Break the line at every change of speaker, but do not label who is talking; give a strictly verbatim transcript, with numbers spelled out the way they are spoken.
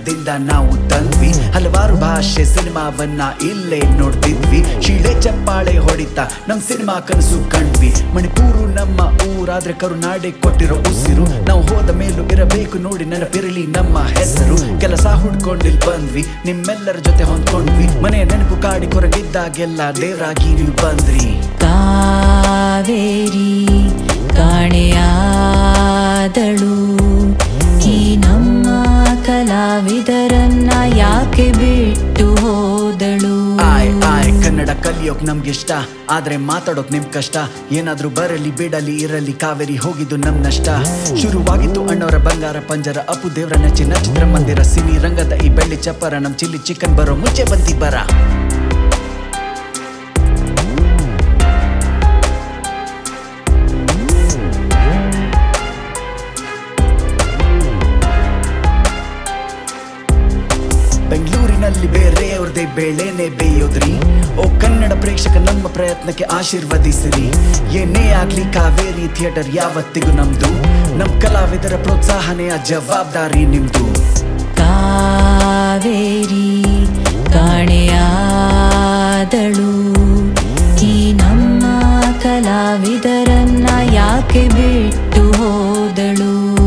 ದೇಶದಿಂದ ನಾವು ತಂದ್ವಿ. ಹಲವಾರು ಭಾಷೆ ಸಿನಿಮಾವನ್ನ ಇಲ್ಲೇ ನೋಡ್ತಿದ್ವಿ. ಶೀಳೆ ಚಪ್ಪಾಳೆ ಹೊಡಿತಾ ನಮ್ ಸಿನಿಮಾ ಕನಸು ಕಂಡ್ವಿ. ಮಣಿಪೂರು ನಮ್ಮ ಊರಾದ್ರೆ ಕರುನಾಡೆ ಕೊಟ್ಟಿರೋ ಉಸಿರು. ನಾವು ಹೋದ ಮೇಲೂ ಇರಬೇಕು ನೋಡಿ ನೆನಪಿರಲಿ ನಮ್ಮ ಹೆಸರು. ಕೆಲಸ ಹುಡ್ಕೊಂಡಿಲ್ ಬಂದ್ವಿ, ನಿಮ್ಮೆಲ್ಲರ ಜೊತೆ ಹೊಂದ್ಕೊಂಡ್ವಿ. ಮನೆ ನೆನಪು ಕಾಡಿ ಕೊರಗಿದ್ದಾಗೆಲ್ಲ ದೇವರಾಗಿ ನೀವು ಬಂದ್ರಿ.
ಕಾವೇರಿ ಕಾಣೆಯಾದಳು ಈ ನಮ್ಮ ಕಲಾವಿದರನ್ನ ಯಾಕೆ ಬಿಟ್ಟು ಹೋದಳು.
ಆಯ್ ಆಯ್ ಕನ್ನಡ ಕಲಿಯೋಕ್ ನಮ್ಗಿಷ್ಟ, ಆದ್ರೆ ಮಾತಾಡೋಕ್ ನಿಮ್ ಕಷ್ಟ. ಏನಾದ್ರೂ ಬರಲಿ ಬಿಡಲಿ ಇರಲಿ ಕಾವೇರಿ ಹೋಗಿದ್ದು ನಮ್ ನಷ್ಟ. ಶುರುವಾಗಿತ್ತು ಅಣ್ಣವರ ಬಂಗಾರ ಪಂಜರ, ಅಪ್ಪು ದೇವ್ರ ನೆಚ್ಚಿನ ಚಿತ್ರಮಂದಿರ. ಸಿನಿ ರಂಗದ ಈ ಬೆಳ್ಳಿ ಚಪ್ಪರ, ನಮ್ ಚಿಲ್ಲಿ ಚಿಕನ್ ಬರೋ ಮುಂಚೆ ಬಂತಿ ಬರ. ಬೆಂಗಳೂರಿನಲ್ಲಿ ಬೇರೆಯವ್ರದೇ ಬೇಳೆನೆ ಬೇಯೋದ್ರಿ. ಓ ಕನ್ನಡ ಪ್ರೇಕ್ಷಕ ನಮ್ಮ ಪ್ರಯತ್ನಕ್ಕೆ ಆಶೀರ್ವದಿಸಿರಿ. ಏನೇ ಆಗ್ಲಿ ಕಾವೇರಿ ಥಿಯೇಟರ್ ಯಾವತ್ತಿಗೂ ನಮ್ದು. ನಮ್ ಕಲಾವಿದರ ಪ್ರೋತ್ಸಾಹನೆ ಆ ಜವಾಬ್ದಾರಿ ನಿಮ್ದು.
ಕಾವೇರಿ ಕಾಣೆಯಾದಳು ಈ ನಮ್ಮ ಕಲಾವಿದರನ್ನ ಯಾಕೆ ಬಿಟ್ಟು ಹೋದಳು.